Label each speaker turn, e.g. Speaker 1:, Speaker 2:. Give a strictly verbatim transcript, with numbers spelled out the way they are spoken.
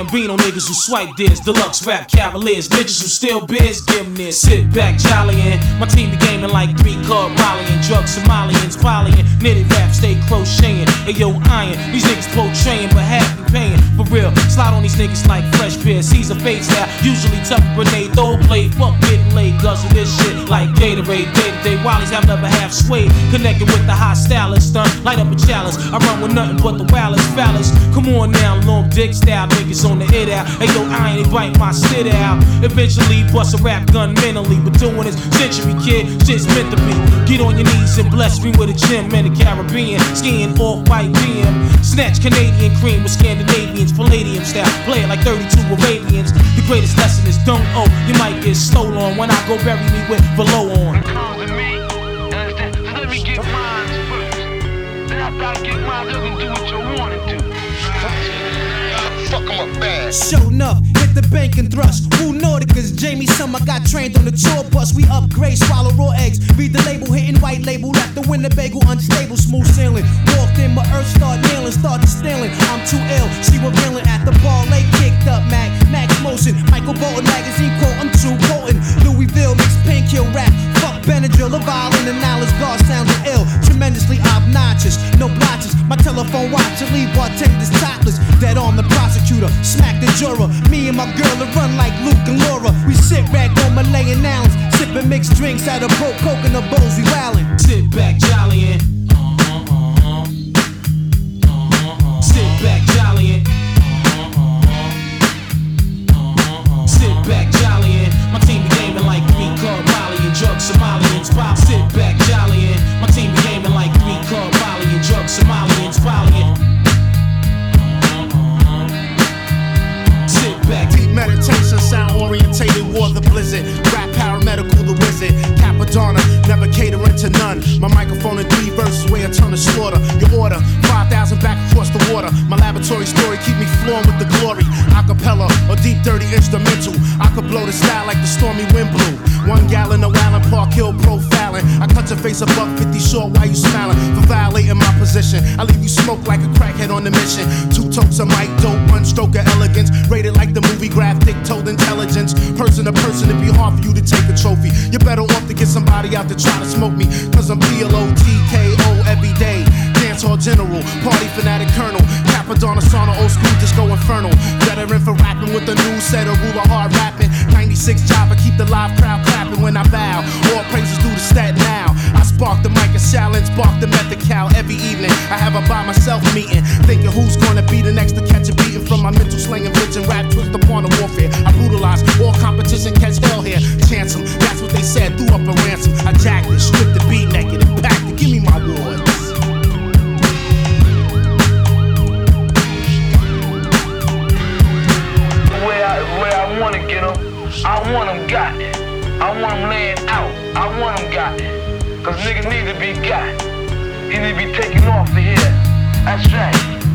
Speaker 1: Reno niggas who swipe this, deluxe rap cavaliers, niggas who steal beers, give them this. Sit back, jollyin'. My team be gaming like three card rallying, drugs, Somalians, polying, knitted rap, stay crocheting. Ayo, iron, these niggas portraying, but half be paying. For real, slide on these niggas like fresh beer. Caesar fades now, usually tough grenade, throw play, fuck getting laid, guzzle this shit like Gatorade. Day to day, Wallies have never half swayed, connected with the high stylist, stunt, light up a challenge. I run with nothing but the wildest phallus. Come on now, long dick style niggas on the hit out. Ayo, iron, they bite my shit out. Eventually, bust a rap gun mentally, but doing this century, kid, shit's meant to be. Get on your knees and bless me with a gym in the Caribbean, skiing off white B M. Snatch Canadian cream with Scandinavians, Palladium style, play it like thirty-two Arabians. The greatest lesson is don't owe, you might get stole on when I go bury me with below on.
Speaker 2: Come to me, understand? So let me get mine first. Then after I get mine, you can do what you want to do. Fuck 'em up fast.
Speaker 3: Show enough, hit the bank and thrust. Who Nauticas, Jamie Summer got trained on the tour bus. We upgrade, swallow raw eggs. Read the label, hitting white label. Left the Winnebago unstable, smooth sailing. Walked in, my earth start nailing, started stealing. I'm too ill, she revealing at the ball. Late kicked up, Mac, Max Motion. Michael Bolton magazine quote, I'm too potent. Louisville mixed painkiller rap. Fuck Benadryl, a violin and knowledge. God sounded ill, tremendously obnoxious. No blotches, my telephone watch and leave bartenders topless. Dead on the prosecutor, smack the juror. Me and my girl to run like Luke and Laura. We sit back on Malayan Islands, sipping mixed drinks out of broke coconut bowls. We wildin'.
Speaker 1: Sit back, jollyin'. Sit back, jollyin'. Sit back, jollyin'. My team be gaming like three card Molly and drugs, Somalians pop. Sit back, jollyin'. My team be gaming like three card Molly and drugs, Somalians polying. Sit back.
Speaker 4: Deep meditation, sound orientated, war the blizzard. Rap paramedical, the wizard. Capadonna, never catering to none. My microphone in three verses, way a ton of slaughter. Your order, five thousand back across the water. My laboratory story keep me flowing with the glory. Acapella or deep dirty instrumental. I could blow the style like the stormy wind blew. One gallon of Allen Park Hill profiling. I cut your face above fifty short while you smiling. For violating my position, I leave you smoke like a crackhead on the mission. Two totes of mic dope, one stroke of elegance. Rated like the movie graphic, told intelligence. Person to person, it'd be hard for you to take a trophy. You're better off to get somebody out to try to smoke me. Cause I'm P L O T K O every day. Dance hall general, party fanatic colonel. Capadonna sauna, old school disco infernal. Veteran for rapping with the new set of ruler hard rapping. ninety-six chopper, keep the live crowd clapping when I bow. All praises due to stat now. I spark the mic and challenge, spark the method cow every evening. I have a by myself meeting, thinking who's gonna be the next to catch a beating from my mental slang and bitch and rap twist upon the warfare. I brutalize all competition, catch hell here. Chance 'em, that's what they said, threw up a ransom. I jacked it, stripped the beat naked and packed it. Give me my awards.
Speaker 2: I wanna get him, I want him got it. I want him laying out, I want him got it. Cause niggas need to be got. He need to be taken off of here. That's right.